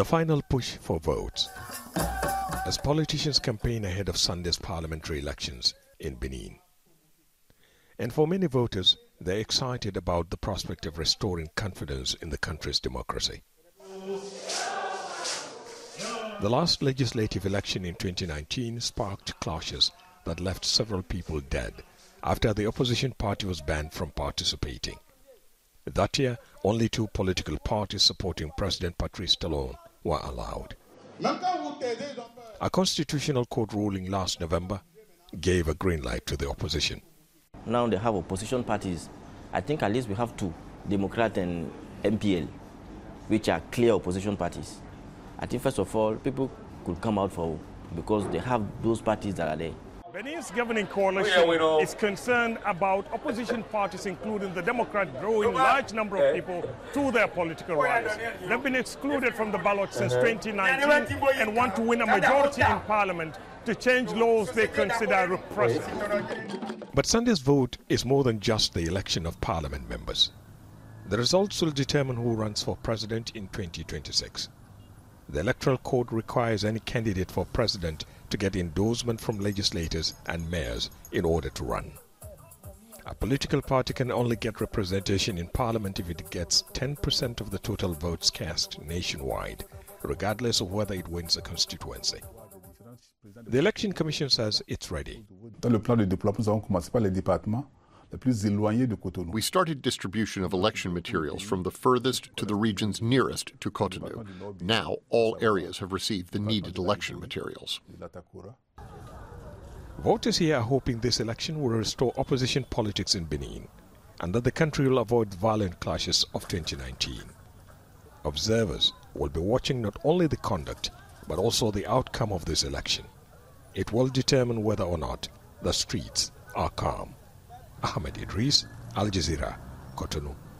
The final push for votes. As politicians campaign ahead of Sunday's parliamentary elections in Benin. And for many voters, they're excited about the prospect of restoring confidence in the country's democracy. The last legislative election in 2019 sparked clashes that left several people dead after the opposition party was banned from participating. That year, only 2 political parties supporting President Patrice Talon were allowed. A constitutional court ruling last November gave a green light to the opposition. Now they have opposition parties. I think at least we have 2, Democrat and MPL, which are clear opposition parties. I think first of all, people could come out for because they have those parties that are there. Benin's governing coalition is concerned about opposition parties, including the Democrat, drawing large number of people to their political rallies. They've been excluded from the ballot since 2019 and want to win a majority in parliament to change laws they consider repressive. But Sunday's vote is more than just the election of parliament members. The results will determine who runs for president in 2026. The Electoral Code requires any candidate for president to get endorsement from legislators and mayors in order to run. A political party can only get representation in parliament if it gets 10% of the total votes cast nationwide, regardless of whether it wins a constituency. The Election Commission says it's ready. We started distribution of election materials from the furthest to the regions nearest to Cotonou. Now all areas have received the needed election materials. Voters here are hoping this election will restore opposition politics in Benin and that the country will avoid violent clashes of 2019. Observers will be watching not only the conduct but also the outcome of this election. It will determine whether or not the streets are calm. Ahmed Idris, Al Jazeera, Cotonou.